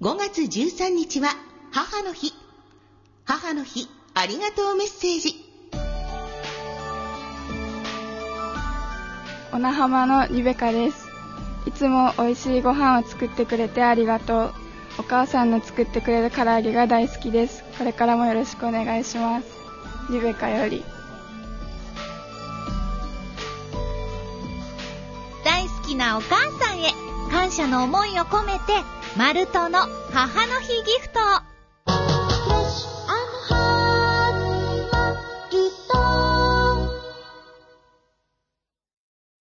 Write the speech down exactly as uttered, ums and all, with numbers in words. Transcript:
ごがつじゅうさんにちは母の日。母の日ありがとうメッセージ。 小名浜のリベカです。いつも美味しいご飯を作ってくれてありがとう。お母さんの作ってくれる唐揚げが大好きです。これからもよろしくお願いします。リベカより。 大好きなお母さんへ感謝の思いを込めてマルトの母の日ギフトを